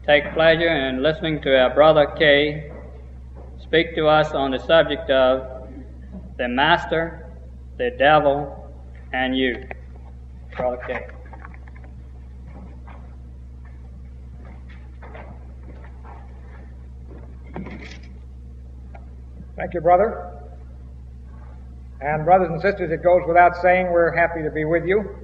take pleasure in listening to our brother Kay speak to us on the subject of the master, the devil, and you. Brother Kay. Thank you, brother. And brothers and sisters, it goes without saying we're happy to be with you.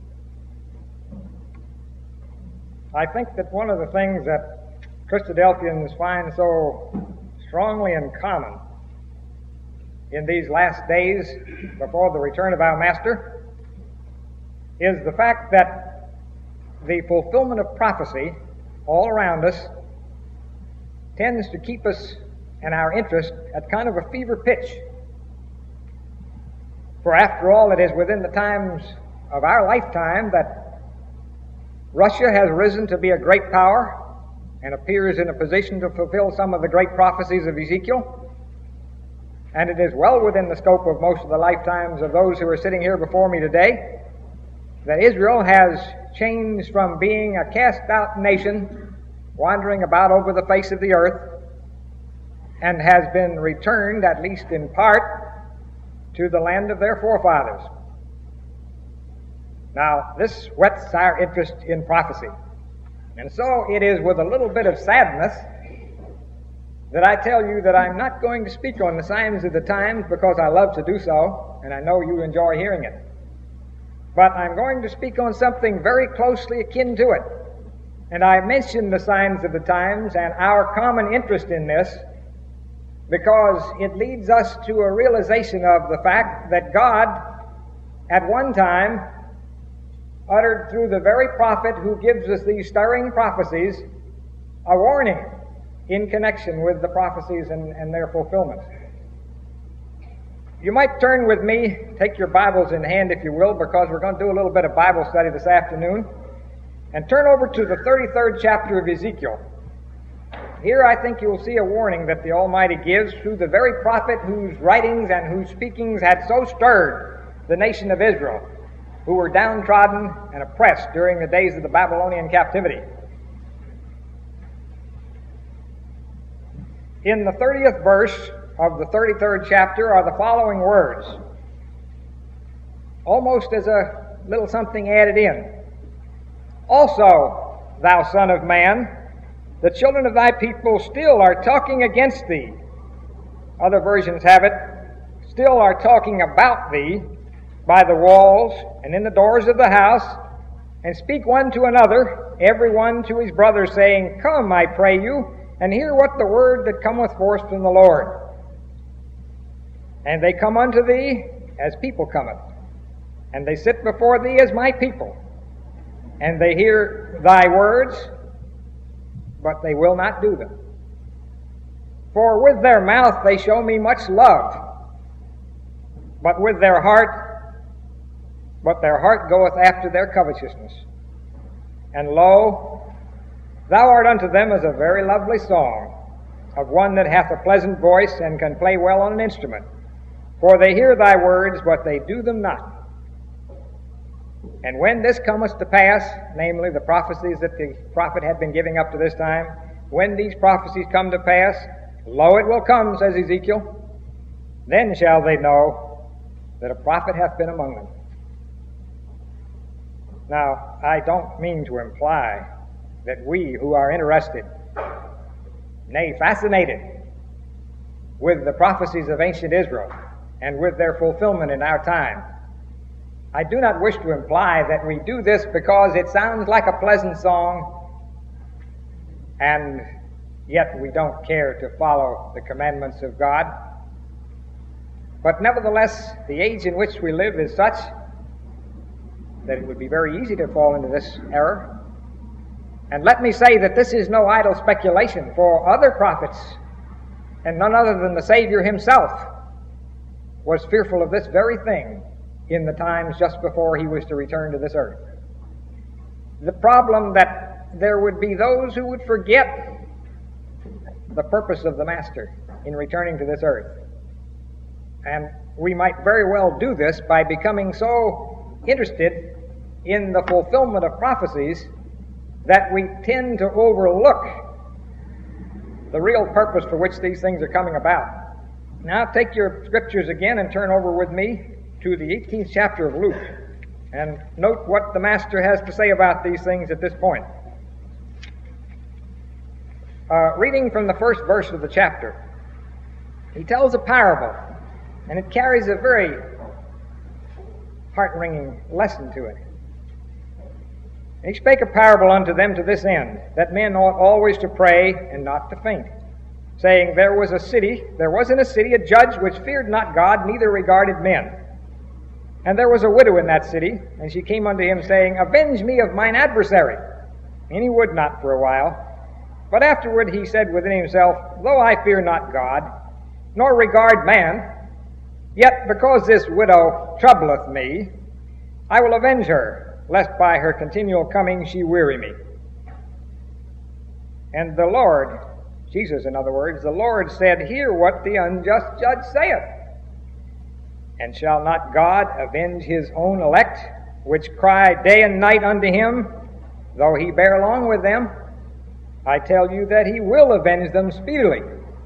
I think that one of the things that Christadelphians find so strongly in common in these last days before the return of our Master is the fact that the fulfillment of prophecy all around us tends to keep us and our interest at kind of a fever pitch. For after all, it is within the times of our lifetime that Russia has risen to be a great power and appears in a position to fulfill some of the great prophecies of Ezekiel. And it is well within the scope of most of the lifetimes of those who are sitting here before me today that Israel has changed from being a cast-out nation wandering about over the face of the earth and has been returned, at least in part, to the land of their forefathers. Now, this whets our interest in prophecy. And so it is with a little bit of sadness that I tell you that I'm not going to speak on the signs of the times because I love to do so, and I know you enjoy hearing it. But I'm going to speak on something very closely akin to it. And I mention the signs of the times and our common interest in this because it leads us to a realization of the fact that God, at one time, uttered through the very prophet who gives us these stirring prophecies a warning in connection with the prophecies and their fulfillment. You might turn with me, take your Bibles in hand if you will, because we're going to do a little bit of Bible study this afternoon, and turn over to the 33rd chapter of Ezekiel. Here I think you will see a warning that the Almighty gives through the very prophet whose writings and whose speakings had so stirred the nation of Israel, who were downtrodden and oppressed during the days of the Babylonian captivity. In the 30th verse of the 33rd chapter are the following words, almost as a little something added in. Also, thou son of man, the children of thy people still are talking against thee. Other versions have it, still are talking about thee by the walls and in the doors of the house, and speak one to another, every one to his brother, saying, Come, I pray you, and hear what the word that cometh forth from the Lord. And they come unto thee as people cometh, and they sit before thee as my people, and they hear thy words, but they will not do them. For with their mouth they show me much love, but their heart goeth after their covetousness. And lo, thou art unto them as a very lovely song of one that hath a pleasant voice and can play well on an instrument. For they hear thy words, but they do them not. And when this cometh to pass, namely the prophecies that the prophet had been giving up to this time, when these prophecies come to pass, lo, it will come, says Ezekiel, then shall they know that a prophet hath been among them. Now, I don't mean to imply that we who are interested, nay, fascinated with the prophecies of ancient Israel and with their fulfillment in our time, I do not wish to imply that we do this because it sounds like a pleasant song and yet we don't care to follow the commandments of God. But nevertheless, the age in which we live is such that it would be very easy to fall into this error. And let me say that this is no idle speculation, for other prophets, and none other than the Savior himself, was fearful of this very thing in the times just before he was to return to this earth. The problem that there would be those who would forget the purpose of the Master in returning to this earth. And we might very well do this by becoming so interested in the fulfillment of prophecies that we tend to overlook the real purpose for which these things are coming about. Now take your scriptures again and turn over with me to the 18th chapter of Luke, and note what the Master has to say about these things at this point. Reading from the first verse of the chapter, he tells a parable, and it carries a very heart-wringing lesson to it. And he spake a parable unto them to this end, that men ought always to pray and not to faint, saying, there was in a city a judge which feared not God, neither regarded men. And there was a widow in that city, and she came unto him, saying, avenge me of mine adversary. And he would not for a while. But afterward he said within himself, though I fear not God, nor regard man, yet because this widow troubleth me, I will avenge her, lest by her continual coming she weary me. And the Lord, Jesus in other words, the Lord said, hear what the unjust judge saith. And shall not God avenge his own elect, which cry day and night unto him, though he bear long with them? I tell you that he will avenge them speedily.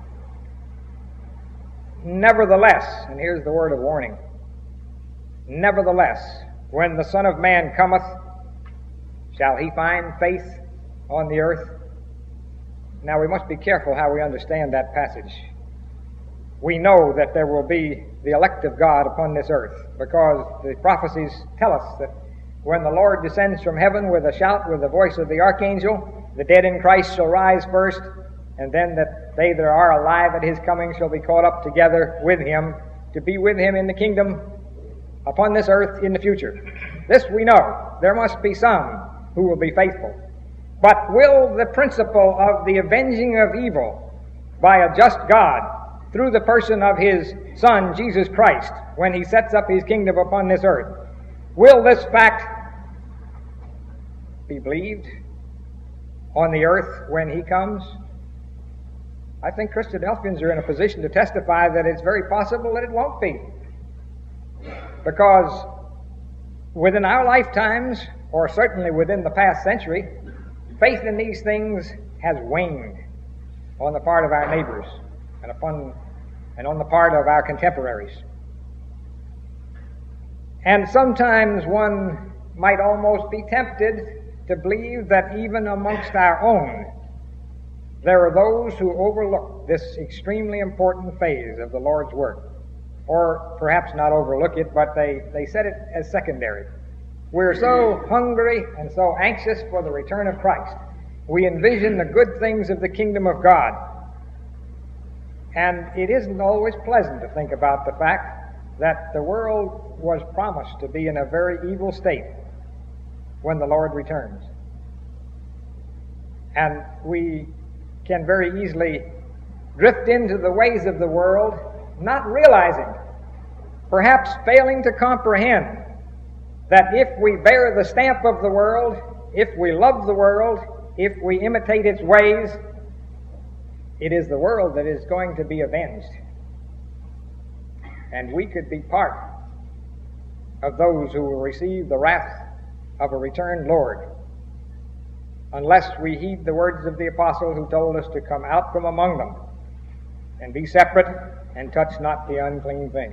Nevertheless, and here's the word of warning, nevertheless, when the Son of Man cometh, shall he find faith on the earth? Now we must be careful how we understand that passage. We know that there will be the elect of God upon this earth, because the prophecies tell us that when the Lord descends from heaven with a shout, with the voice of the archangel, the dead in Christ shall rise first, and then that they that are alive at his coming shall be caught up together with him, to be with him in the kingdom upon this earth in the future. This we know. There must be some who will be faithful. But will the principle of the avenging of evil by a just God through the person of his Son, Jesus Christ, when he sets up his kingdom upon this earth, will this fact be believed on the earth when he comes? I think Christadelphians are in a position to testify that it's very possible that it won't be. Because within our lifetimes, or certainly within the past century, faith in these things has waned on the part of our neighbors and on the part of our contemporaries. And sometimes one might almost be tempted to believe that even amongst our own, there are those who overlook this extremely important phase of the Lord's work. Or perhaps not overlook it, but they set it as secondary. We're so hungry and so anxious for the return of Christ. We envision the good things of the kingdom of God. And it isn't always pleasant to think about the fact that the world was promised to be in a very evil state when the Lord returns. And we can very easily drift into the ways of the world, not realizing, perhaps failing to comprehend, that if we bear the stamp of the world, if we love the world, if we imitate its ways, it is the world that is going to be avenged. And we could be part of those who will receive the wrath of a returned Lord, unless we heed the words of the apostle who told us to come out from among them and be separate and touch not the unclean thing.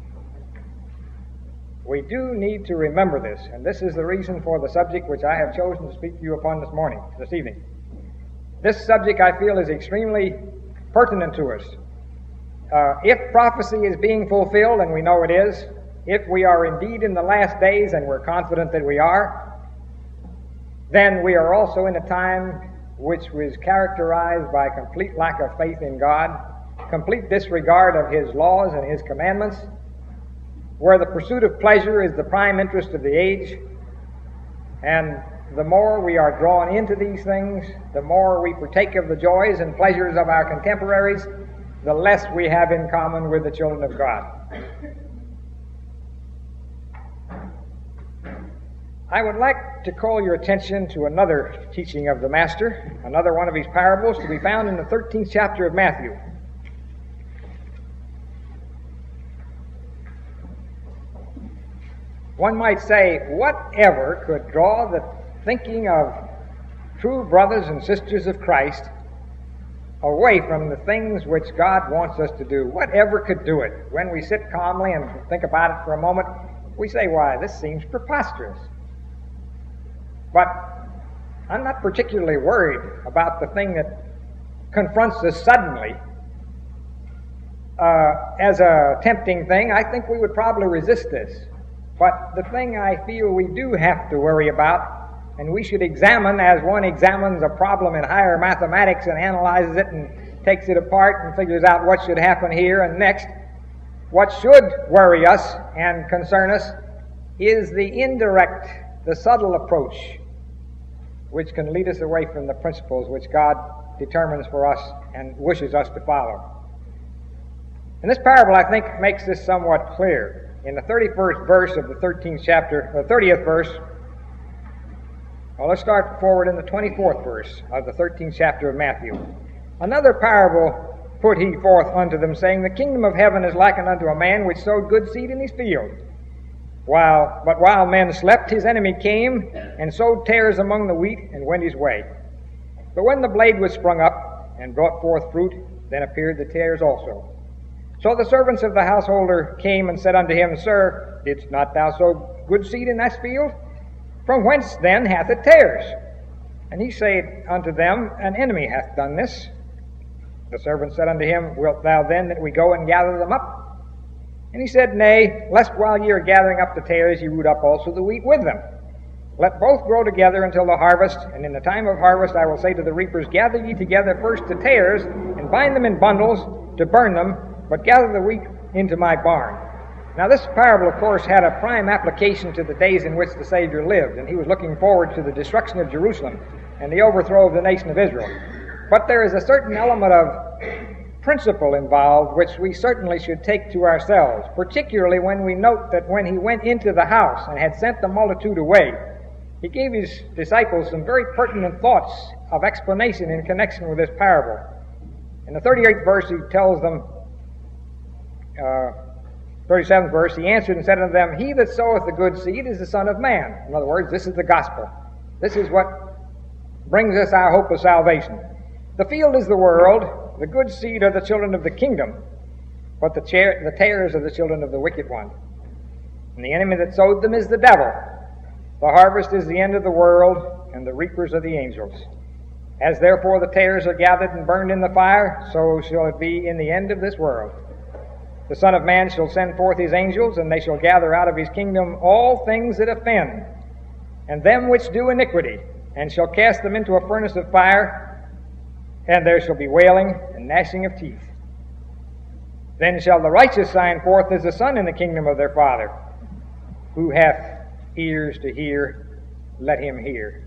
We do need to remember this, and this is the reason for the subject which I have chosen to speak to you upon this evening. This subject, I feel, is extremely pertinent to us. If prophecy is being fulfilled, and we know it is, if we are indeed in the last days, and we're confident that we are, then we are also in a time which was characterized by complete lack of faith in God, complete disregard of his laws and his commandments, where the pursuit of pleasure is the prime interest of the age. And the more we are drawn into these things, the more we partake of the joys and pleasures of our contemporaries, the less we have in common with the children of God. I would like to call your attention to another teaching of the Master, another one of his parables, to be found in the 13th chapter of Matthew. One might say, whatever could draw the thinking of true brothers and sisters of Christ away from the things which God wants us to do. Whatever could do it? When we sit calmly and think about it for a moment, we say, why, this seems preposterous. But I'm not particularly worried about the thing that confronts us suddenly as a tempting thing. I think we would probably resist this. But the thing I feel we do have to worry about, and we should examine as one examines a problem in higher mathematics and analyzes it and takes it apart and figures out what should happen here and next, what should worry us and concern us is the indirect, the subtle approach which can lead us away from the principles which God determines for us and wishes us to follow. And this parable, I think, makes this somewhat clear. In the 31st verse of the 13th chapter, the 30th verse, well, let's start forward in the 24th verse of the 13th chapter of Matthew. Another parable put he forth unto them, saying, The kingdom of heaven is likened unto a man which sowed good seed in his field. But while men slept, his enemy came and sowed tares among the wheat and went his way. But when the blade was sprung up and brought forth fruit, then appeared the tares also. So the servants of the householder came and said unto him, Sir, didst not thou sow good seed in that field? From whence then hath it tares? And he said unto them, An enemy hath done this. The servant said unto him, Wilt thou then that we go and gather them up? And he said, Nay, lest while ye are gathering up the tares, ye root up also the wheat with them. Let both grow together until the harvest, and in the time of harvest I will say to the reapers, Gather ye together first the tares, and bind them in bundles to burn them, but gather the wheat into my barn. Now this parable, of course, had a prime application to the days in which the Savior lived, and he was looking forward to the destruction of Jerusalem and the overthrow of the nation of Israel. But there is a certain element of principle involved which we certainly should take to ourselves, particularly when we note that when he went into the house and had sent the multitude away, he gave his disciples some very pertinent thoughts of explanation in connection with this parable. In the 38th verse, he tells them, 37th verse, he answered and said unto them, He that soweth the good seed is the Son of Man. In other words, this is the gospel. This is what brings us our hope of salvation. The field is the world, the good seed are the children of the kingdom, but the tares are the children of the wicked one. And the enemy that sowed them is the devil. The harvest is the end of the world, and the reapers are the angels. As therefore the tares are gathered and burned in the fire, so shall it be in the end of this world. The Son of Man shall send forth his angels, and they shall gather out of his kingdom all things that offend, and them which do iniquity, and shall cast them into a furnace of fire, and there shall be wailing and gnashing of teeth. Then shall the righteous shine forth as the sun in the kingdom of their Father. Who hath ears to hear, let him hear.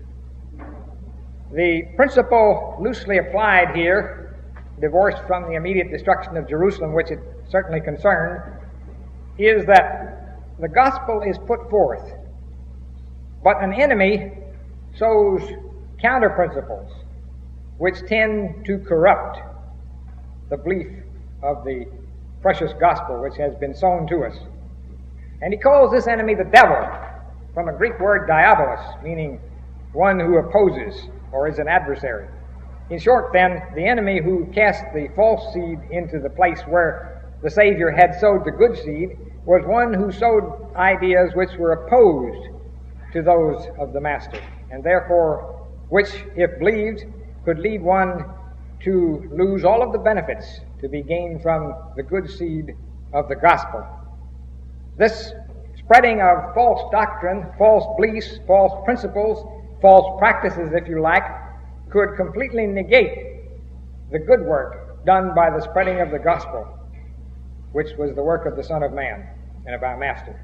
The principle loosely applied here, divorced from the immediate destruction of Jerusalem, which it certainly concerned, is that the gospel is put forth, but an enemy sows counter principles which tend to corrupt the belief of the precious gospel which has been sown to us. And he calls this enemy the devil, from a Greek word diabolos, meaning one who opposes or is an adversary. In short, then, the enemy who cast the false seed into the place where the Savior had sowed the good seed was one who sowed ideas which were opposed to those of the Master, and therefore which, if believed, could lead one to lose all of the benefits to be gained from the good seed of the gospel. This spreading of false doctrine, false beliefs, false principles, false practices, if you like, could completely negate the good work done by the spreading of the gospel, which was the work of the Son of Man and of our Master.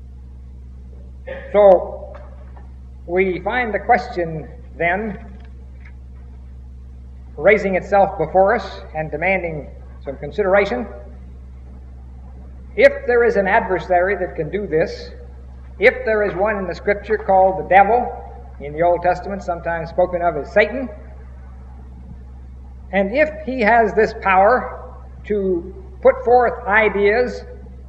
So, we find the question then raising itself before us and demanding some consideration. If there is an adversary that can do this, if there is one in the Scripture called the devil, in the Old Testament sometimes spoken of as Satan, and if he has this power to put forth ideas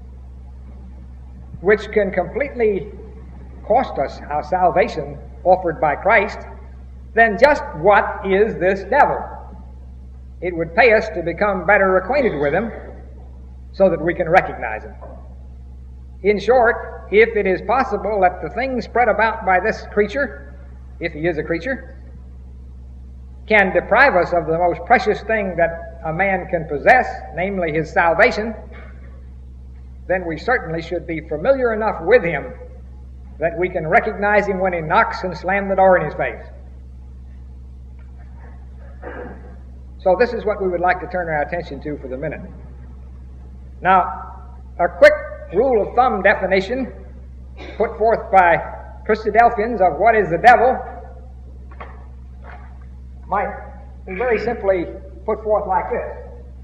which can completely cost us our salvation offered by Christ, then just what is this devil? It would pay us to become better acquainted with him so that we can recognize him. In short, if it is possible that the things spread about by this creature, if he is a creature, can deprive us of the most precious thing that a man can possess, namely his salvation, then we certainly should be familiar enough with him that we can recognize him when he knocks and slams the door in his face. So this is what we would like to turn our attention to for the minute. Now, a quick rule of thumb definition put forth by Christadelphians of what is the devil might be very simply put forth like this.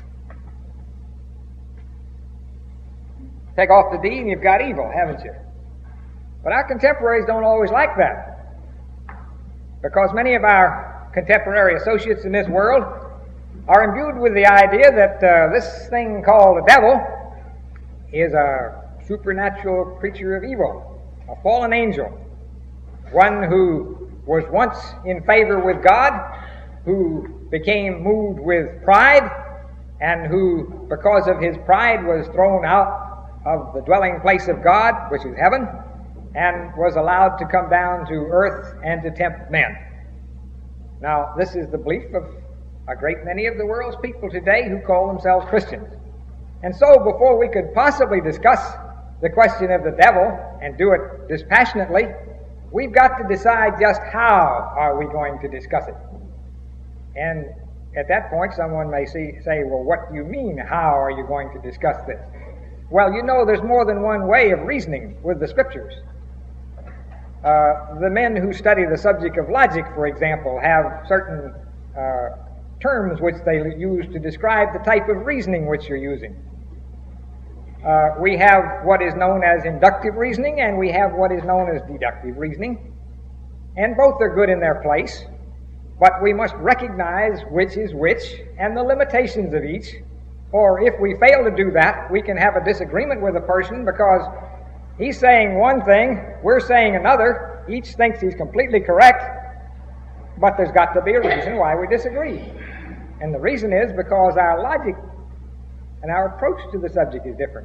Take off the D and you've got evil, haven't you? But our contemporaries don't always like that, because many of our contemporary associates in this world are imbued with the idea that this thing called the devil is a supernatural creature of evil, a fallen angel, one who was once in favor with God, who became moved with pride, and who, because of his pride, was thrown out of the dwelling place of God, which is heaven, and was allowed to come down to earth and to tempt men. Now, this is the belief of a great many of the world's people today who call themselves Christians. And so, before we could possibly discuss the question of the devil and do it dispassionately, we've got to decide just how are we going to discuss it. And at that point, someone may say, well, what do you mean, how are you going to discuss this? Well, you know, there's more than one way of reasoning with the Scriptures. The men who study the subject of logic, for example, have certain terms which they use to describe the type of reasoning which you're using. We have what is known as inductive reasoning, and we have what is known as deductive reasoning. And both are good in their place, but we must recognize which is which and the limitations of each, or if we fail to do that, we can have a disagreement with a person because he's saying one thing, we're saying another, each thinks he's completely correct, but there's got to be a reason why we disagree. And the reason is because our logic and our approach to the subject is different.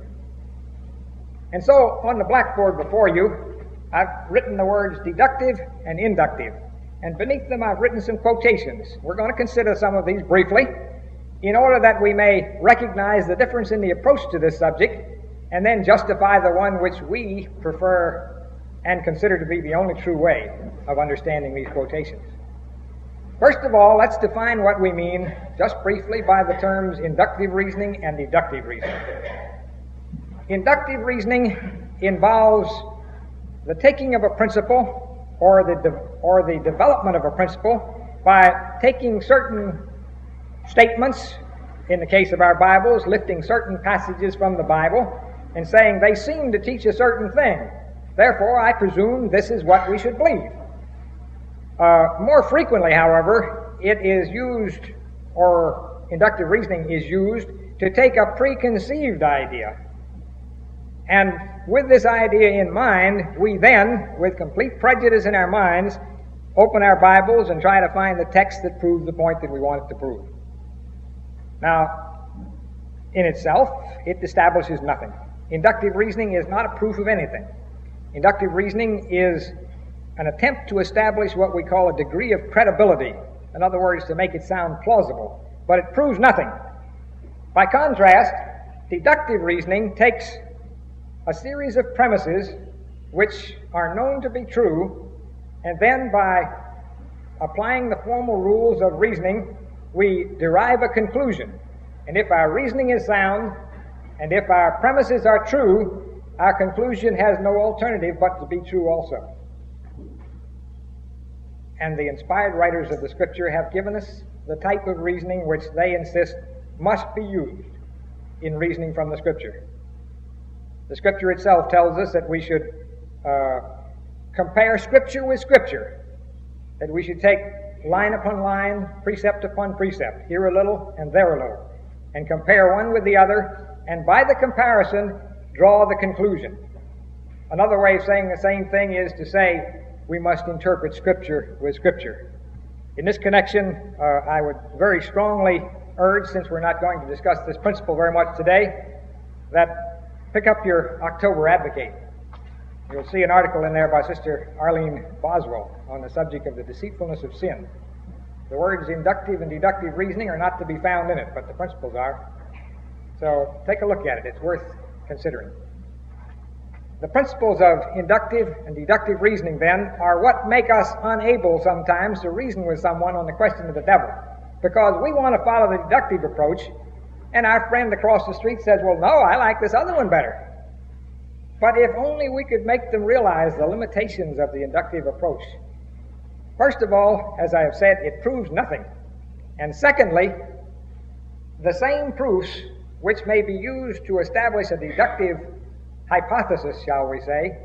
And so, on the blackboard before you, I've written the words deductive and inductive. And beneath them I've written some quotations. We're going to consider some of these briefly in order that we may recognize the difference in the approach to this subject and then justify the one which we prefer and consider to be the only true way of understanding these quotations. First of all, let's define what we mean, just briefly, by the terms inductive reasoning and deductive reasoning. Inductive reasoning involves the taking of a principle or the development of a principle by taking certain statements, in the case of our Bibles, lifting certain passages from the Bible and saying they seem to teach a certain thing. Therefore, I presume this is what we should believe. More frequently, however, it is used, or inductive reasoning is used, to take a preconceived idea. And with this idea in mind, we then, with complete prejudice in our minds, open our Bibles and try to find the text that proves the point that we want it to prove. Now, in itself, it establishes nothing. Inductive reasoning is not a proof of anything. Inductive reasoning is an attempt to establish what we call a degree of credibility. In other words, to make it sound plausible. But it proves nothing. By contrast, deductive reasoning takes a series of premises which are known to be true, and then by applying the formal rules of reasoning, we derive a conclusion. And if our reasoning is sound, and if our premises are true, our conclusion has no alternative but to be true also. And the inspired writers of the Scripture have given us the type of reasoning which they insist must be used in reasoning from the Scripture. The Scripture itself tells us that we should compare Scripture with Scripture, that we should take line upon line, precept upon precept, here a little and there a little, and compare one with the other, and by the comparison, draw the conclusion. Another way of saying the same thing is to say we must interpret Scripture with Scripture. In this connection, I would very strongly urge, since we're not going to discuss this principle very much today, that pick up your October Advocate. You'll see an article in there by Sister Arlene Boswell on the subject of the deceitfulness of sin. The words inductive and deductive reasoning are not to be found in it, but the principles are. So take a look at it. It's worth considering. The principles of inductive and deductive reasoning, then, are what make us unable sometimes to reason with someone on the question of the devil. Because we want to follow the deductive approach, and our friend across the street says, well, no, I like this other one better. But if only we could make them realize the limitations of the inductive approach. First of all, as I have said, it proves nothing. And secondly, the same proofs which may be used to establish a deductive hypothesis, shall we say,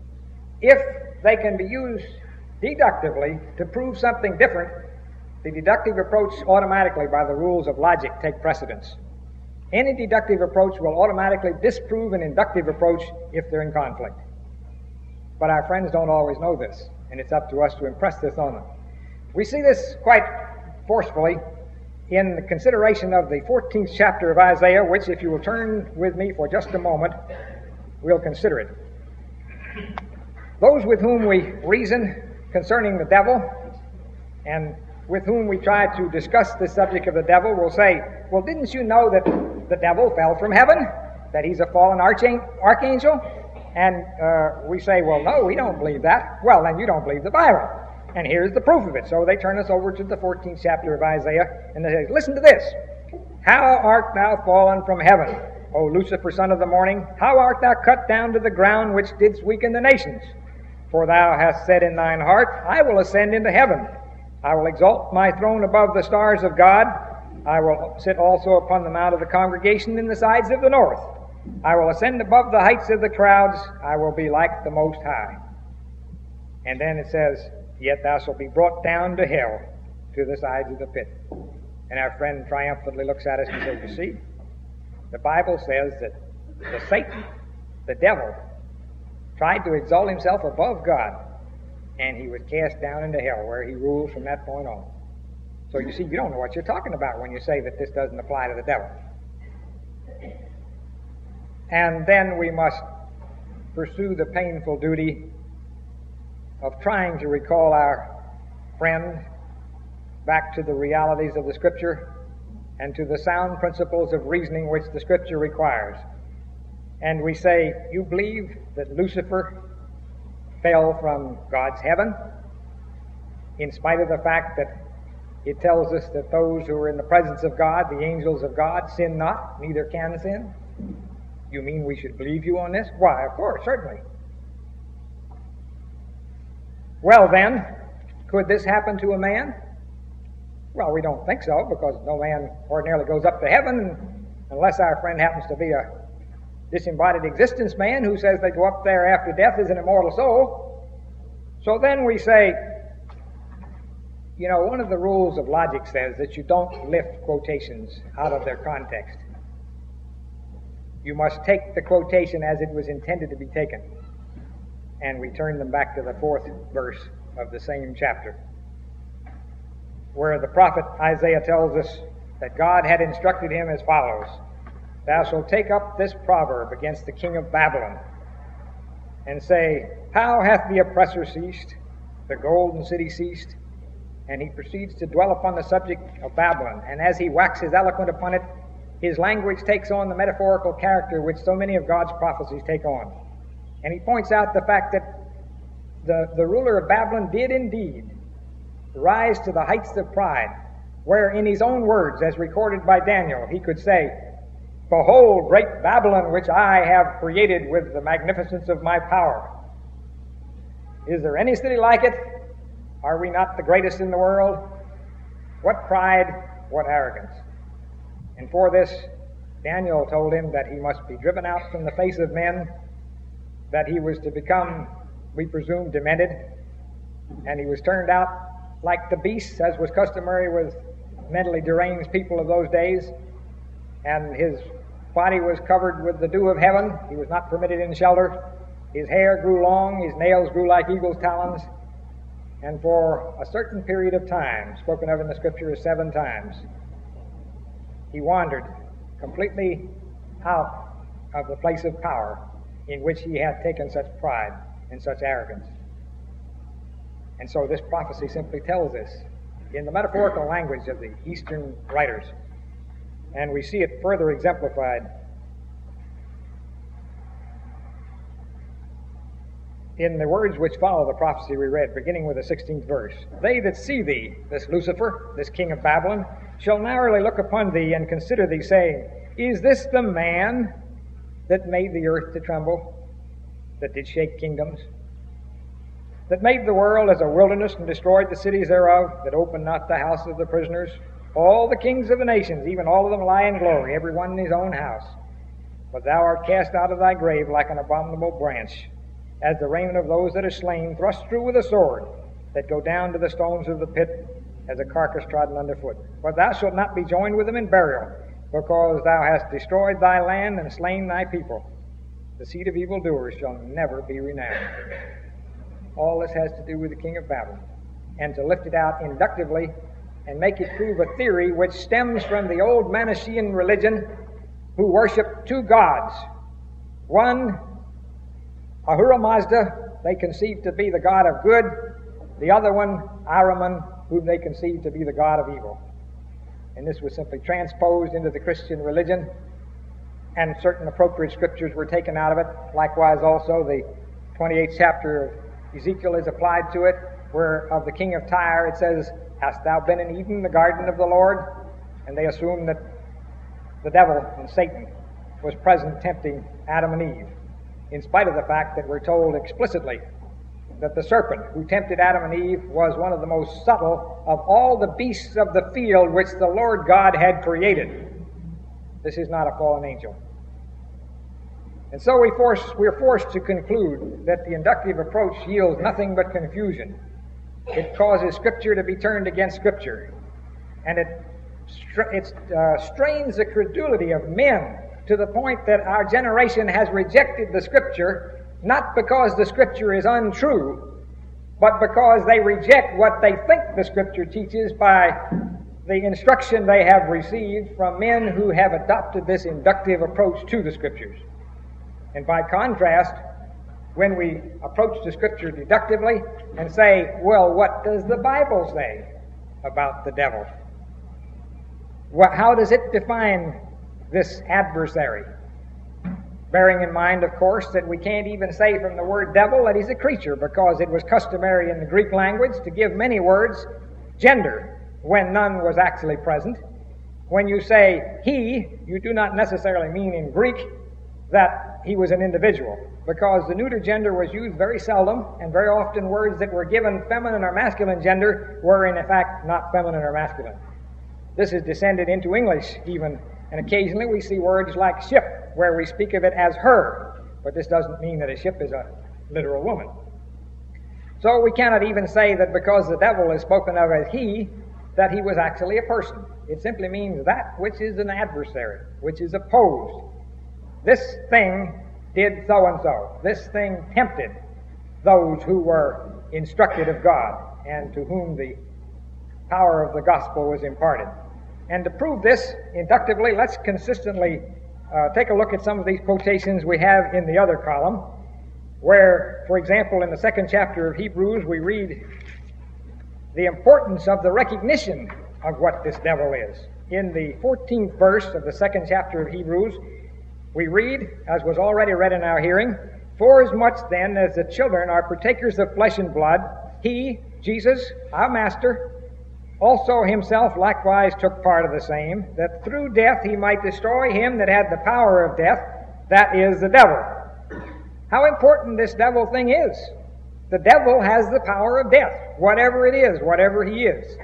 if they can be used deductively to prove something different, the deductive approach automatically, by the rules of logic, take precedence. Any deductive approach will automatically disprove an inductive approach if they're in conflict. But our friends don't always know this, and it's up to us to impress this on them. We see this quite forcefully in the consideration of the 14th chapter of Isaiah, which, if you will turn with me for just a moment, we'll consider it. Those with whom we reason concerning the devil and with whom we try to discuss the subject of the devil will say, well, didn't you know that the devil fell from heaven, that he's a fallen archangel? And we say, well, no, we don't believe that. Well, then you don't believe the Bible. And here's the proof of it. So they turn us over to the 14th chapter of Isaiah, and they say, listen to this. How art thou fallen from heaven, O Lucifer, son of the morning? How art thou cut down to the ground, which didst weaken the nations? For thou hast said in thine heart, I will ascend into heaven. I will exalt my throne above the stars of God. I will sit also upon the mount of the congregation in the sides of the north. I will ascend above the heights of the clouds. I will be like the Most High. And then it says, yet thou shalt be brought down to hell, to the sides of the pit. And our friend triumphantly looks at us and says, you see, the Bible says that the Satan, the devil, tried to exalt himself above God, and he was cast down into hell, where he rules from that point on. So you see, you don't know what you're talking about when you say that this doesn't apply to the devil. And then we must pursue the painful duty of trying to recall our friend back to the realities of the Scripture and to the sound principles of reasoning which the Scripture requires. And we say, you believe that Lucifer fell from God's heaven, in spite of the fact that it tells us that those who are in the presence of God, the angels of God, sin not, neither can sin? You mean we should believe you on this? Why, of course, certainly. Well then, could this happen to a man? Well, we don't think so, because no man ordinarily goes up to heaven unless our friend happens to be a disembodied existence man who says they go up there after death as an immortal soul. So then we say, you know, one of the rules of logic says that you don't lift quotations out of their context. You must take the quotation as it was intended to be taken. And we turn them back to the 4th verse of the same chapter, where the prophet Isaiah tells us that God had instructed him as follows: thou shalt take up this proverb against the king of Babylon, and say, how hath the oppressor ceased, the golden city ceased? And he proceeds to dwell upon the subject of Babylon. And as he waxes eloquent upon it, his language takes on the metaphorical character which so many of God's prophecies take on. And he points out the fact that the ruler of Babylon did indeed rise to the heights of pride, where in his own words, as recorded by Daniel, he could say, behold, great Babylon, which I have created with the magnificence of my power. Is there any city like it? Are we not the greatest in the world? What pride, what arrogance. And for this, Daniel told him that he must be driven out from the face of men, that he was to become, we presume, demented, and he was turned out like the beasts, as was customary with mentally deranged people of those days, and his body was covered with the dew of heaven. He was not permitted in shelter. His hair grew long, his nails grew like eagle's talons, and for a certain period of time, spoken of in the Scripture as 7 times, he wandered completely out of the place of power in which he had taken such pride and such arrogance. And so this prophecy simply tells us in the metaphorical language of the Eastern writers, and we see it further exemplified in the words which follow the prophecy we read, beginning with the 16th verse. They that see thee, this Lucifer, this king of Babylon, shall narrowly look upon thee and consider thee, saying, Is this the man that made the earth to tremble, that did shake kingdoms, that made the world as a wilderness and destroyed the cities thereof, that opened not the house of the prisoners? All the kings of the nations, even all of them, lie in glory, every one in his own house. But thou art cast out of thy grave like an abominable branch, as the raiment of those that are slain, thrust through with a sword, that go down to the stones of the pit, as a carcass trodden underfoot. But thou shalt not be joined with them in burial, because thou hast destroyed thy land and slain thy people. The seed of evildoers shall never be renowned. All this has to do with the king of Babylon, and to lift it out inductively and make it prove a theory which stems from the old Manichaean religion, who worship 2 gods. One, Ahura Mazda, they conceived to be the god of good. The other one, Ahriman, whom they conceived to be the god of evil. And this was simply transposed into the Christian religion, and certain appropriate scriptures were taken out of it. Likewise also the 28th chapter of Ezekiel is applied to it, where of the king of Tyre it says, Hast thou been in Eden, the garden of the Lord? And they assume that the devil and Satan was present tempting Adam and Eve, in spite of the fact that we're told explicitly that the serpent who tempted Adam and Eve was one of the most subtle of all the beasts of the field which the Lord God had created. This is not a fallen angel. And so we're forced to conclude that the inductive approach yields nothing but confusion. It causes Scripture to be turned against Scripture. And it strains the credulity of men to the point that our generation has rejected the Scripture, not because the Scripture is untrue, but because they reject what they think the Scripture teaches by the instruction they have received from men who have adopted this inductive approach to the Scriptures. And by contrast, when we approach the Scripture deductively and say, well, what does the Bible say about the devil? How does it define this adversary? Bearing in mind, of course, that we can't even say from the word devil that he's a creature, because it was customary in the Greek language to give many words gender when none was actually present. When you say he, you do not necessarily mean in Greek that he was an individual, because the neuter gender was used very seldom, and very often words that were given feminine or masculine gender were in fact not feminine or masculine. This is descended into English even, and occasionally we see words like ship, where we speak of it as her, but this doesn't mean that a ship is a literal woman. So we cannot even say that because the devil is spoken of as he, that he was actually a person. It simply means that which is an adversary, which is opposed. This thing did so-and-so. This thing tempted those who were instructed of God and to whom the power of the gospel was imparted. And to prove this inductively, let's consistently take a look at some of these quotations we have in the other column, where, for example, in the 2nd chapter of Hebrews, we read the importance of the recognition of what this devil is. In the 14th verse of the 2nd chapter of Hebrews, we read, as was already read in our hearing, Forasmuch then as the children are partakers of flesh and blood, he, Jesus, our Master, also himself likewise took part of the same, that through death he might destroy him that had the power of death, that is, the devil. How important this devil thing is. The devil has the power of death, whatever it is, whatever he is.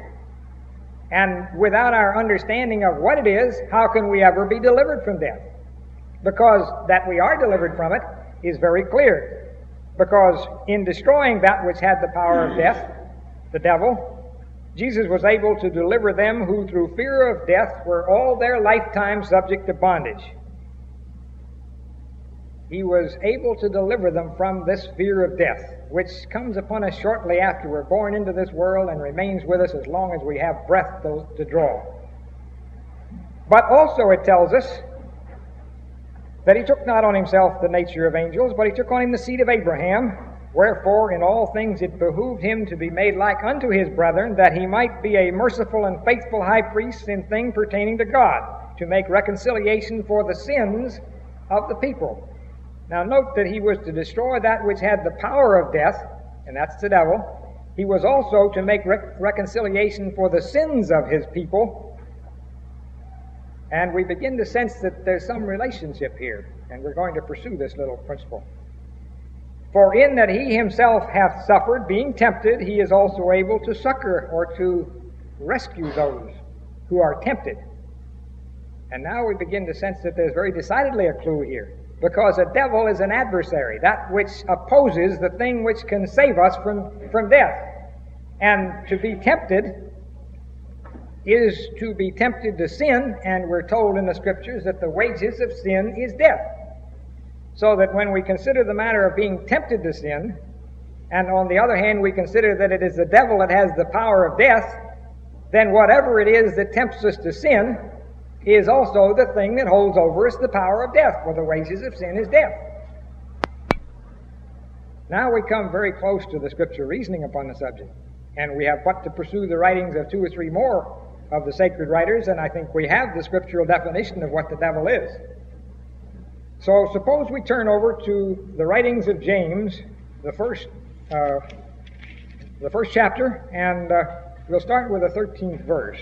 And without our understanding of what it is, how can we ever be delivered from death? Because that we are delivered from it is very clear. Because in destroying that which had the power of death, the devil, Jesus was able to deliver them who through fear of death were all their lifetime subject to bondage. he was able to deliver them from this fear of death, which comes upon us shortly after we're born into this world and remains with us as long as we have breath to draw. But also it tells us that he took not on himself the nature of angels, but he took on him the seed of Abraham. Wherefore in all things it behooved him to be made like unto his brethren, that he might be a merciful and faithful high priest in things pertaining to God, to make reconciliation for the sins of the people. Now note that he was to destroy that which had the power of death, and that's the devil. He was also to make reconciliation for the sins of his people. And we begin to sense that there's some relationship here, and we're going to pursue this little principle. For in that he himself hath suffered, being tempted, he is also able to succor or to rescue those who are tempted. And now we begin to sense that there's very decidedly a clue here, because a devil is an adversary, that which opposes the thing which can save us from death. And to be tempted is to be tempted to sin, and we're told in the Scriptures that the wages of sin is death. So that when we consider the matter of being tempted to sin, and on the other hand we consider that it is the devil that has the power of death, then whatever it is that tempts us to sin is also the thing that holds over us the power of death, for the wages of sin is death. Now we come very close to the Scripture reasoning upon the subject, and we have but to pursue the writings of 2 or 3 more of the sacred writers, and I think we have the scriptural definition of what the devil is. So suppose we turn over to the writings of James, the first chapter, and we'll start with the 13th verse.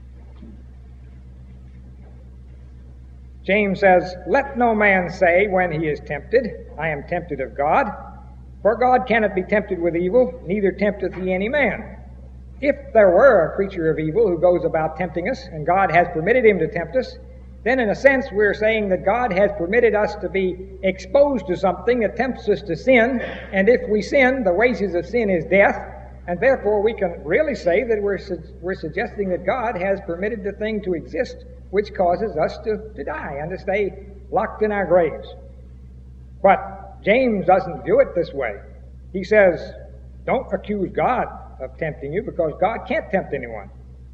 James says, "Let no man say when he is tempted, I am tempted of God. For God cannot be tempted with evil, neither tempteth he any man. If there were a creature of evil who goes about tempting us, and God has permitted him to tempt us, then in a sense we're saying that God has permitted us to be exposed to something that tempts us to sin, and if we sin, the wages of sin is death, and therefore we can really say that we're suggesting that God has permitted the thing to exist which causes us to die and to stay locked in our graves. But James doesn't view it this way. He says, don't accuse God of tempting you, because God can't tempt anyone.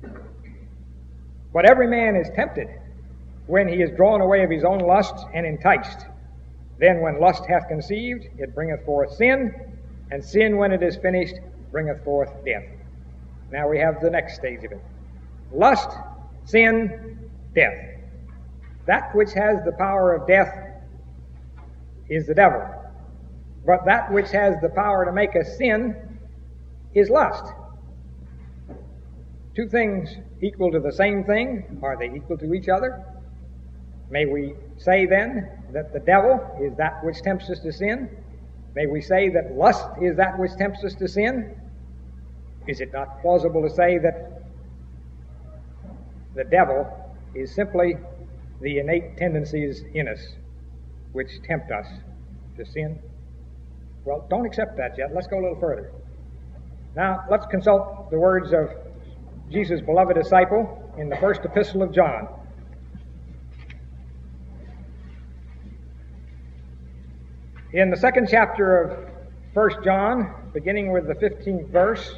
But every man is tempted when he is drawn away of his own lust and enticed. Then when lust hath conceived, it bringeth forth sin, and sin, when it is finished, bringeth forth death." Now we have the next stage of it. Lust, sin, death. That which has the power of death is the devil. But that which has the power to make us sin is lust. Two things equal to the same thing. Are they equal to each other? May we say then that the devil is that which tempts us to sin? May we say that lust is that which tempts us to sin? Is it not plausible to say that the devil is simply the innate tendencies in us which tempt us to sin? Well, don't accept that yet. Let's go a little further. Now, let's consult the words of Jesus' beloved disciple in the first epistle of John. In the second chapter of 1 John, beginning with the 15th verse,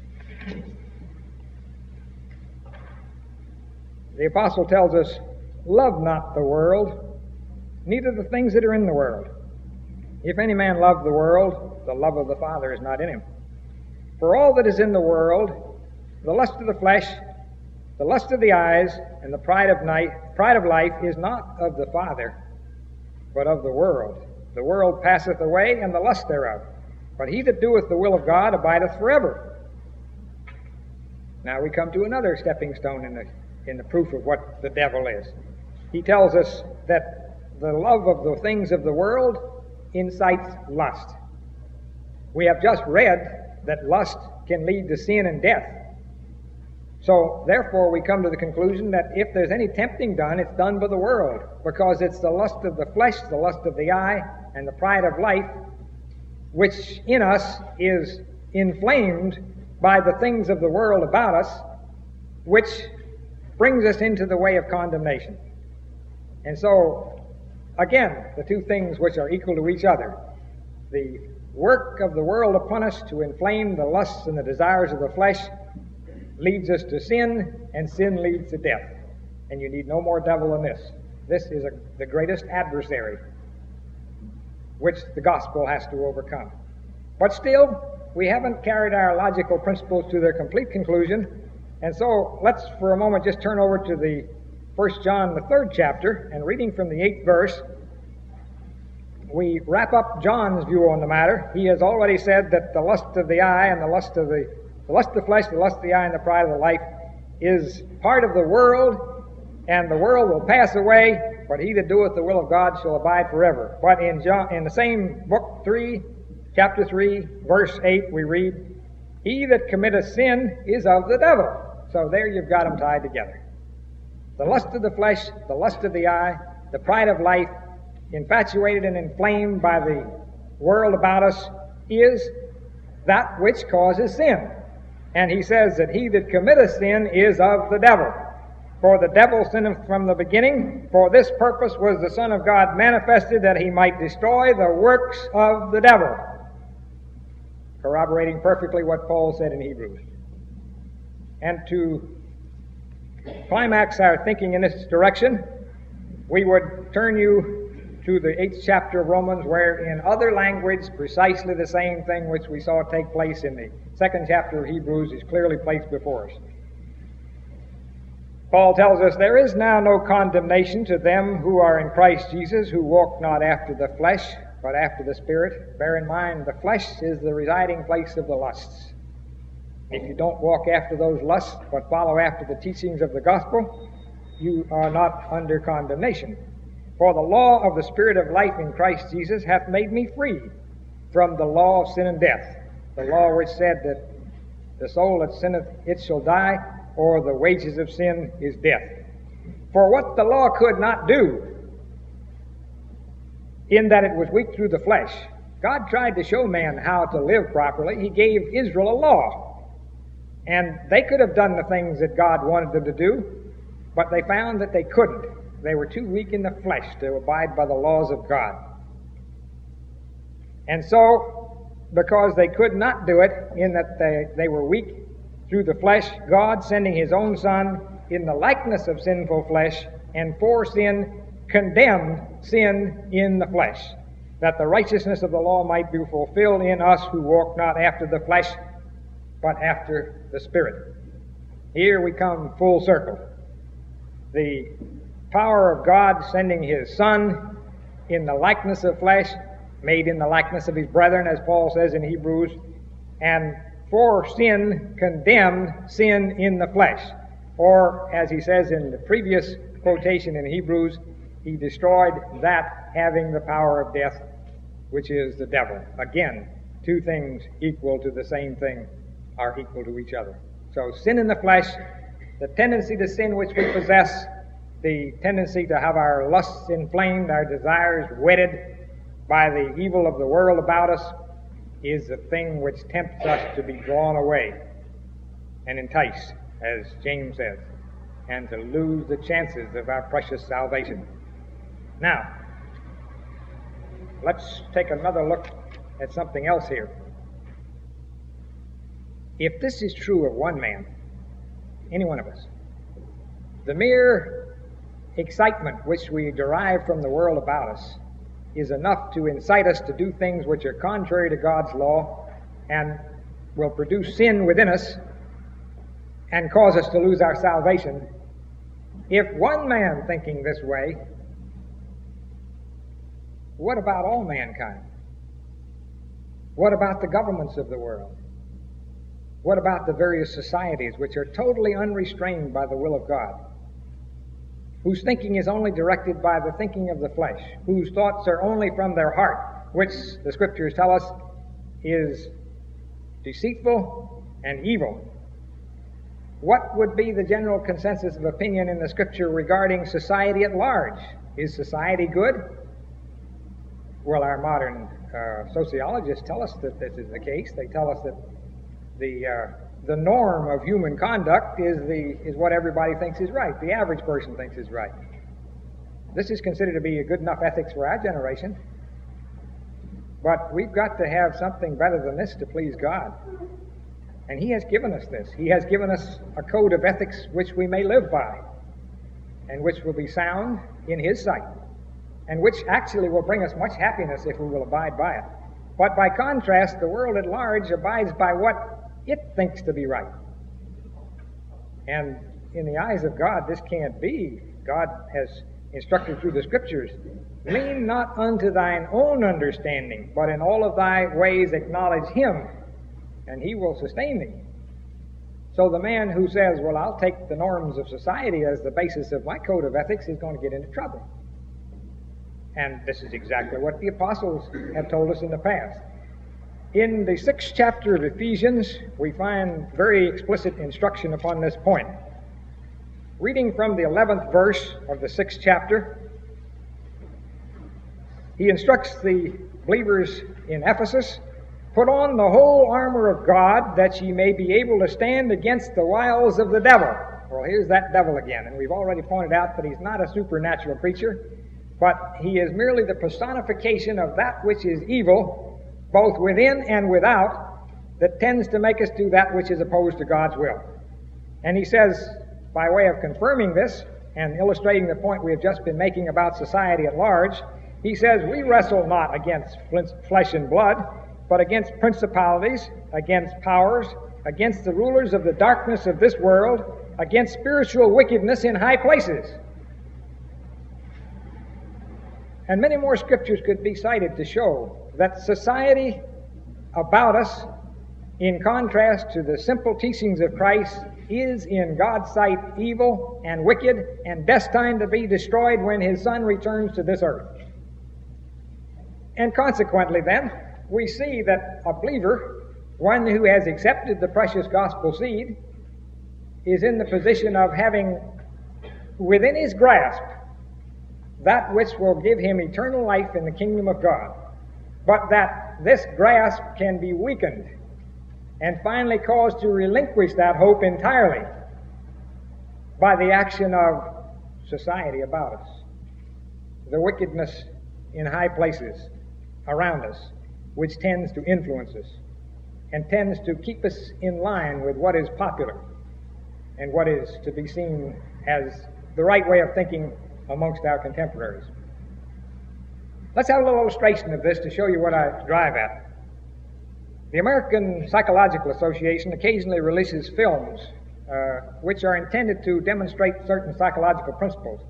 the apostle tells us, "Love not the world, neither the things that are in the world. If any man love the world, the love of the Father is not in him. For all that is in the world, the lust of the flesh, the lust of the eyes, and the pride of life is not of the Father, but of the world. The world passeth away, and the lust thereof. But he that doeth the will of God abideth forever." Now we come to another stepping stone in the proof of what the devil is. He tells us that the love of the things of the world incites lust. We have just read that lust can lead to sin and death. So, therefore, we come to the conclusion that if there's any tempting done, it's done by the world, because it's the lust of the flesh, the lust of the eye, and the pride of life, which in us is inflamed by the things of the world about us, which brings us into the way of condemnation. And so, Again, the two things which are equal to each other. The work of the world upon us to inflame the lusts and the desires of the flesh leads us to sin, and sin leads to death. And you need no more devil than this. This is the greatest adversary which the gospel has to overcome. But still, we haven't carried our logical principles to their complete conclusion, and so let's for a moment just turn over to the 1 John, the 3rd chapter, and reading from the 8th verse, we wrap up John's view on the matter. He has already said that the lust of the eye and the lust of the flesh, the lust of the eye and the pride of the life is part of the world, and the world will pass away, but he that doeth the will of God shall abide forever. But in the same book 3, chapter 3, verse 8, we read, he that committeth sin is of the devil. So there you've got them tied together. The lust of the flesh, the lust of the eye, the pride of life, infatuated and inflamed by the world about us, is that which causes sin. And he says that he that committeth sin is of the devil. For the devil sinned from the beginning. For this purpose was the Son of God manifested, that he might destroy the works of the devil. Corroborating perfectly what Paul said in Hebrews. And to climax our thinking in this direction, we would turn you to the 8th chapter of Romans, where in other language precisely the same thing which we saw take place in the 2nd chapter of Hebrews is clearly placed before us. Paul tells us, there is now no condemnation to them who are in Christ Jesus, who walk not after the flesh, but after the Spirit. Bear in mind, the flesh is the residing place of the lusts. If you don't walk after those lusts, but follow after the teachings of the gospel, you are not under condemnation. For the law of the Spirit of life in Christ Jesus hath made me free from the law of sin and death. The law which said that the soul that sinneth, it shall die, or the wages of sin is death. For what the law could not do, in that it was weak through the flesh, God tried to show man how to live properly. He gave Israel a law. And they could have done the things that God wanted them to do, but they found that they couldn't. They were too weak in the flesh to abide by the laws of God. And so, because they could not do it, in that they were weak through the flesh, God, sending his own Son in the likeness of sinful flesh, and for sin, condemned sin in the flesh, that the righteousness of the law might be fulfilled in us who walk not after the flesh, but after the Spirit. Here we come full circle. The power of God sending his Son in the likeness of flesh, made in the likeness of his brethren, as Paul says in Hebrews, and for sin condemned sin in the flesh. Or, as he says in the previous quotation in Hebrews, he destroyed that having the power of death, which is the devil. Again, two things equal to the same thing are equal to each other. So sin in the flesh, the tendency to sin which we possess, the tendency to have our lusts inflamed, our desires whetted by the evil of the world about us, is the thing which tempts us to be drawn away and enticed, as James says, and to lose the chances of our precious salvation. Now, let's take another look at something else here. If this is true of one man, any one of us, the mere excitement which we derive from the world about us is enough to incite us to do things which are contrary to God's law and will produce sin within us and cause us to lose our salvation. If one man thinking this way, what about all mankind? What about the governments of the world? What about the various societies which are totally unrestrained by the will of God, whose thinking is only directed by the thinking of the flesh, whose thoughts are only from their heart, which the Scriptures tell us is deceitful and evil? What would be the general consensus of opinion in the Scripture regarding society at large? Is society good? Well, our modern sociologists tell us that this is the case. They tell us that the norm of human conduct is what everybody thinks is right, the average person thinks is right. This is considered to be a good enough ethics for our generation. But we've got to have something better than this to please God. And He has given us this. He has given us a code of ethics which we may live by, and which will be sound in His sight, and which actually will bring us much happiness if we will abide by it. But by contrast, the world at large abides by what it thinks to be right. And in the eyes of God, this can't be. God has instructed through the Scriptures, lean not unto thine own understanding, but in all of thy ways acknowledge Him, and He will sustain thee. So the man who says, well, I'll take the norms of society as the basis of my code of ethics is going to get into trouble. And this is exactly what the apostles have told us in the past. In the 6th chapter of Ephesians, we find very explicit instruction upon this point. Reading from the 11th verse of the 6th chapter, he instructs the believers in Ephesus, put on the whole armor of God, that ye may be able to stand against the wiles of the devil. Well, here's that devil again, and we've already pointed out that he's not a supernatural creature, but he is merely the personification of that which is evil, both within and without, that tends to make us do that which is opposed to God's will. And he says, by way of confirming this and illustrating the point we have just been making about society at large, he says, we wrestle not against flesh and blood, but against principalities, against powers, against the rulers of the darkness of this world, against spiritual wickedness in high places. And many more scriptures could be cited to show that society about us, in contrast to the simple teachings of Christ, is in God's sight evil and wicked and destined to be destroyed when His Son returns to this earth. And consequently then, we see that a believer, one who has accepted the precious gospel seed, is in the position of having within his grasp that which will give him eternal life in the kingdom of God. But that this grasp can be weakened and finally caused to relinquish that hope entirely by the action of society about us, the wickedness in high places around us, which tends to influence us and tends to keep us in line with what is popular and what is to be seen as the right way of thinking amongst our contemporaries. Let's have a little illustration of this to show you what I drive at. The American Psychological Association occasionally releases films which are intended to demonstrate certain psychological principles.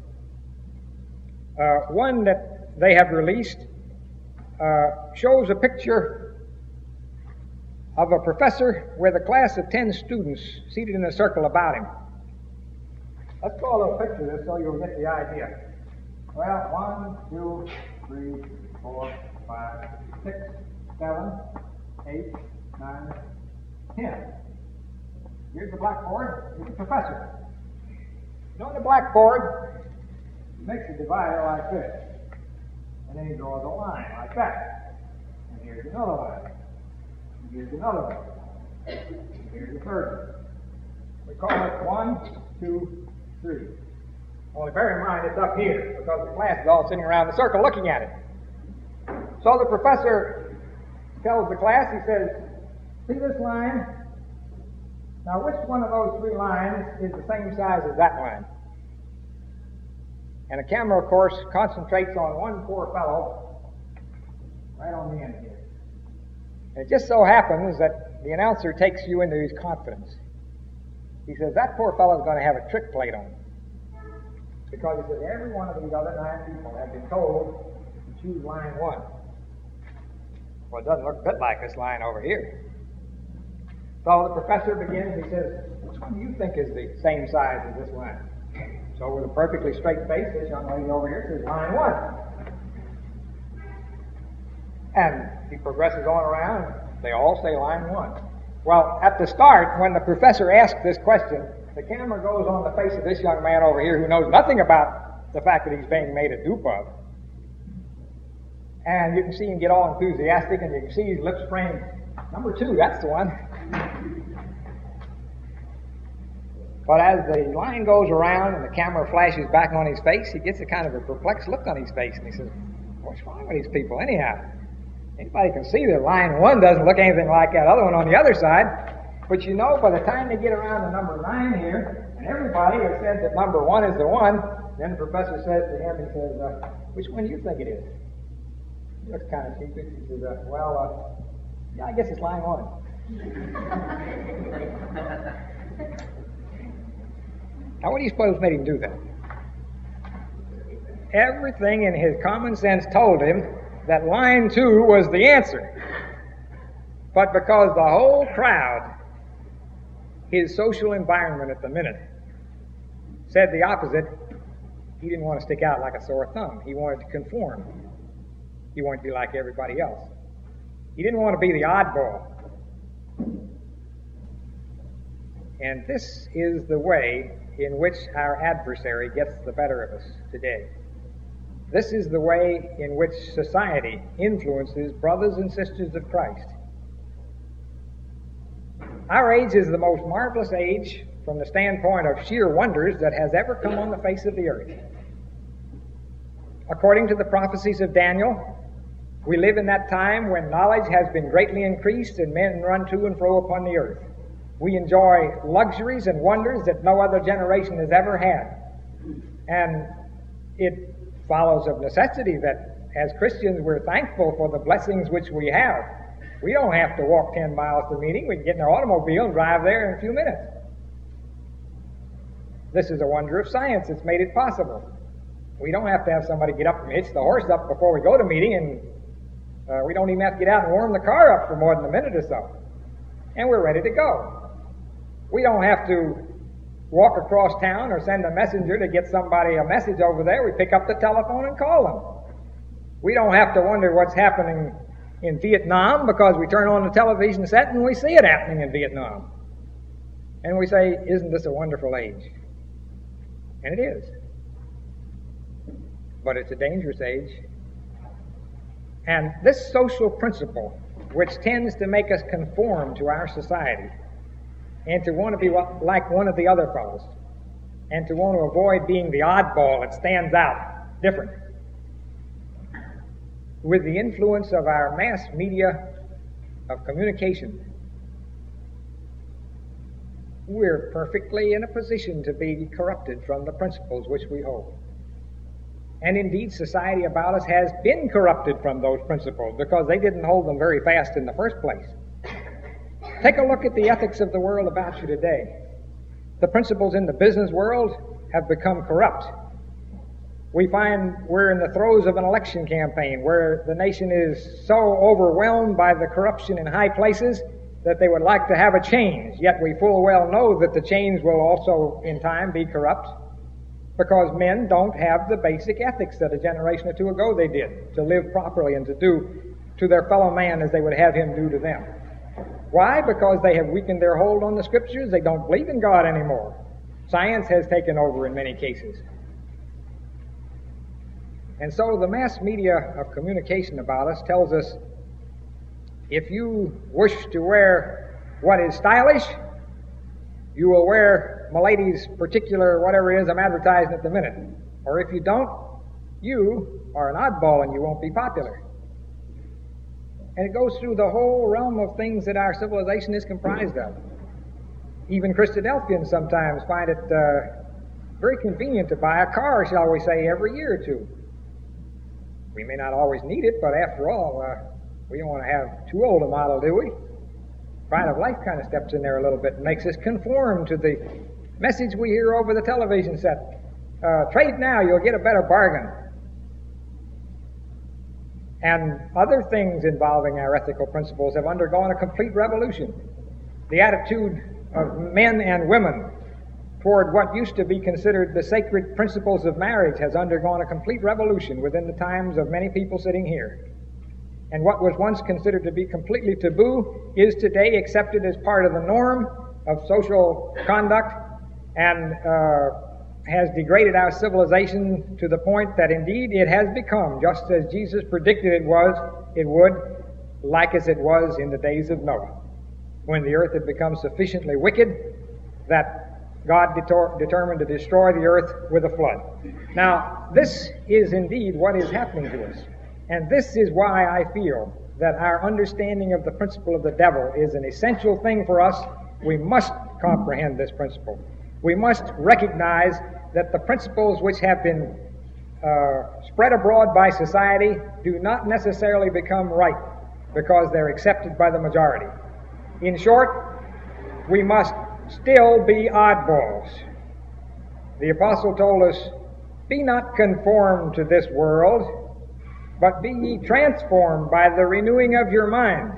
One that they have released shows a picture of a professor with a class of 10 students seated in a circle about him. Let's draw a little picture of this so you'll get the idea. Well, 1, 2, 3, 4, 5, 6, 7, 8, 9, 10. Here's the blackboard. Here's the professor. On the blackboard, he makes a divider like this. And then he draws a line like that. And here's another line. And here's another one. And here's the third one. We call it 1, 2, 3. Only bear in mind it's up here because the class is all sitting around the circle looking at it. So the professor tells the class, he says, see this line? Now which one of those 3 lines is the same size as that line? And the camera, of course, concentrates on one poor fellow right on the end here. And it just so happens that the announcer takes you into his confidence. He says, that poor fellow's going to have a trick played on him. Because he says, every one of these other 9 people have been told to choose line 1. Well, it doesn't look a bit like this line over here. So the professor begins, he says, which one do you think is the same size as this line? So with a perfectly straight face, this young lady over here says line 1. And he progresses on around, they all say line 1. Well, at the start, when the professor asks this question, the camera goes on the face of this young man over here who knows nothing about the fact that he's being made a dupe of. And you can see him get all enthusiastic, and you can see his lips frame. Number 2, that's the one. But as the line goes around and the camera flashes back on his face, he gets a kind of a perplexed look on his face, and he says, what's wrong with these people anyhow? Anybody can see that line 1 doesn't look anything like that other one on the other side. But you know, by the time they get around to number 9 here, and everybody has said that number 1 is the one, then the professor says to him, he says, which one do you think it is? He looks kind of sheepish. He says, yeah, I guess it's line 1. Now, what do you suppose made him do that? Everything in his common sense told him that line 2 was the answer. But because the whole crowd, his social environment at the minute, said the opposite, he didn't want to stick out like a sore thumb. He wanted to conform. He wanted to be like everybody else. He didn't want to be the oddball. And this is the way in which our adversary gets the better of us today. This is the way in which society influences brothers and sisters of Christ. Our age is the most marvelous age from the standpoint of sheer wonders that has ever come on the face of the earth. According to the prophecies of Daniel, we live in that time when knowledge has been greatly increased and men run to and fro upon the earth. We enjoy luxuries and wonders that no other generation has ever had. And it follows of necessity that as Christians we're thankful for the blessings which we have. We don't have to walk 10 miles to meeting. We can get in our automobile and drive there in a few minutes. This is a wonder of science that's made it possible. We don't have to have somebody get up and hitch the horse up before we go to meeting, and we don't even have to get out and warm the car up for more than a minute or so. And we're ready to go. We don't have to walk across town or send a messenger to get somebody a message over there. We pick up the telephone and call them. We don't have to wonder what's happening in Vietnam because we turn on the television set and we see it happening in Vietnam. And we say, isn't this a wonderful age? And it is. But it's a dangerous age. And this social principle, which tends to make us conform to our society and to want to be like one of the other fellows and to want to avoid being the oddball that stands out different, with the influence of our mass media of communication, we're perfectly in a position to be corrupted from the principles which we hold. And indeed, society about us has been corrupted from those principles because they didn't hold them very fast in the first place. Take a look at the ethics of the world about you today. The principles in the business world have become corrupt. We find we're in the throes of an election campaign where the nation is so overwhelmed by the corruption in high places that they would like to have a change, yet we full well know that the change will also in time be corrupt because men don't have the basic ethics that a generation or two ago they did, to live properly and to do to their fellow man as they would have him do to them. Why? Because they have weakened their hold on the Scriptures. They don't believe in God anymore. Science has taken over in many cases. And so the mass media of communication about us tells us, if you wish to wear what is stylish, you will wear Milady's particular whatever it is I'm advertising at the minute. Or if you don't, you are an oddball and you won't be popular. And it goes through the whole realm of things that our civilization is comprised of. Even Christadelphians sometimes find it very convenient to buy a car, shall we say, every year or two. We may not always need it, but after all, we don't want to have too old a model, do we? Pride of life kind of steps in there a little bit and makes us conform to the message we hear over the television set. Trade now, you'll get a better bargain. And other things involving our ethical principles have undergone a complete revolution. The attitude of men and women toward what used to be considered the sacred principles of marriage has undergone a complete revolution within the times of many people sitting here. And what was once considered to be completely taboo is today accepted as part of the norm of social conduct and has degraded our civilization to the point that indeed it has become, just as Jesus predicted it would, like as it was in the days of Noah, when the earth had become sufficiently wicked that God determined to destroy the earth with a flood. Now, this is indeed what is happening to us. And this is why I feel that our understanding of the principle of the devil is an essential thing for us. We must comprehend this principle. We must recognize that the principles which have been spread abroad by society do not necessarily become right because they're accepted by the majority. In short, we must still be oddballs. The apostle told us, "Be not conformed to this world, but be ye transformed by the renewing of your mind."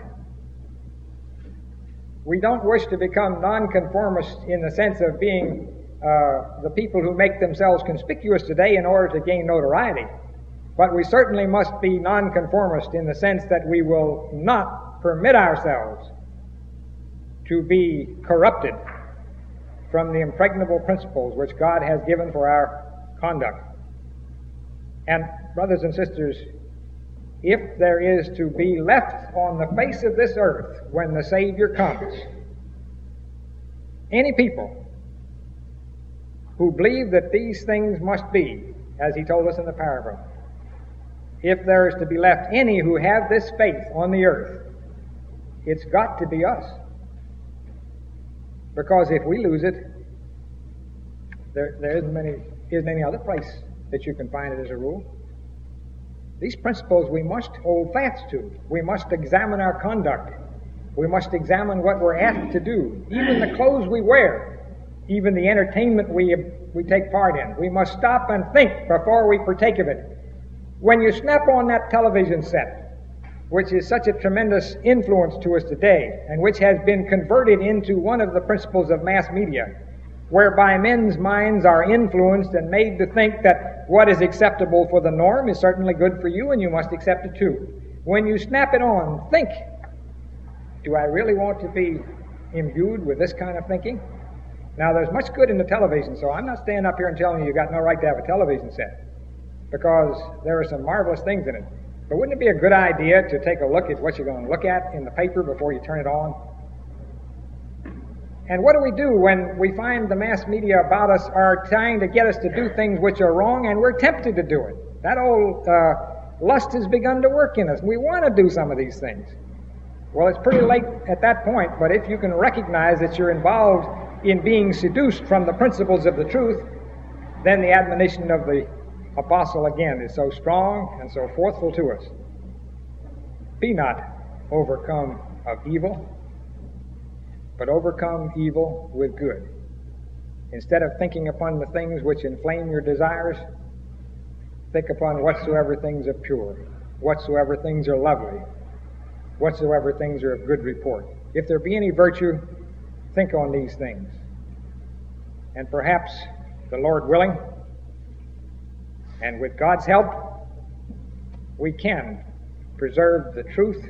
We don't wish to become nonconformists in the sense of being the people who make themselves conspicuous today in order to gain notoriety. But we certainly must be nonconformist in the sense that we will not permit ourselves to be corrupted from the impregnable principles which God has given for our conduct. And brothers and sisters, if there is to be left on the face of this earth when the Savior comes, any people who believe that these things must be, as he told us in the parable, if there is to be left any who have this faith on the earth, it's got to be us. Because if we lose it, there isn't any other place that you can find it as a rule. These principles we must hold fast to. We must examine our conduct. We must examine what we're asked to do. Even the clothes we wear, even the entertainment we take part in. We must stop and think before we partake of it. When you snap on that television set, which is such a tremendous influence to us today, and which has been converted into one of the principles of mass media, whereby men's minds are influenced and made to think that what is acceptable for the norm is certainly good for you and you must accept it too. When you snap it on, think, do I really want to be imbued with this kind of thinking? Now, there's much good in the television, so I'm not standing up here and telling you got no right to have a television set, because there are some marvelous things in it. But wouldn't it be a good idea to take a look at what you're going to look at in the paper before you turn it on? And what do we do when we find the mass media about us are trying to get us to do things which are wrong and we're tempted to do it? That old lust has begun to work in us. We want to do some of these things. Well, it's pretty late at that point, but if you can recognize that you're involved in being seduced from the principles of the truth, then the admonition of the apostle again is so strong and so forceful to us. Be not overcome of evil, but overcome evil with good. Instead of thinking upon the things which inflame your desires, think upon whatsoever things are pure, whatsoever things are lovely, whatsoever things are of good report. If there be any virtue, think on these things. And perhaps, the Lord willing, and with God's help, we can preserve the truth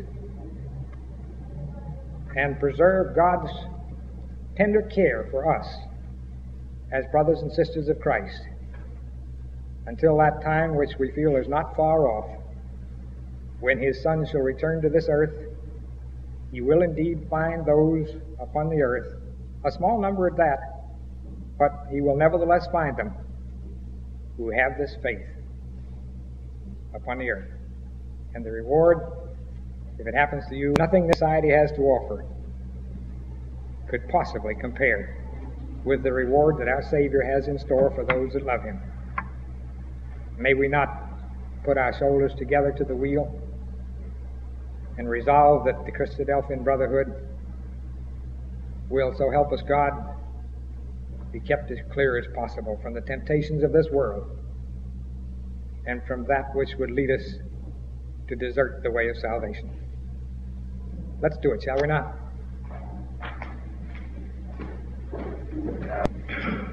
and preserve God's tender care for us as brothers and sisters of Christ until that time which we feel is not far off, when His Son shall return to this earth. He will indeed find those upon the earth, a small number at that, but He will nevertheless find them who have this faith upon the earth. And the reward, if it happens to you, nothing this society has to offer could possibly compare with the reward that our Savior has in store for those that love Him. May we not put our shoulders together to the wheel and resolve that the Christadelphian Brotherhood will, so help us God, be kept as clear as possible from the temptations of this world and from that which would lead us to desert the way of salvation. Let's do it, shall we not?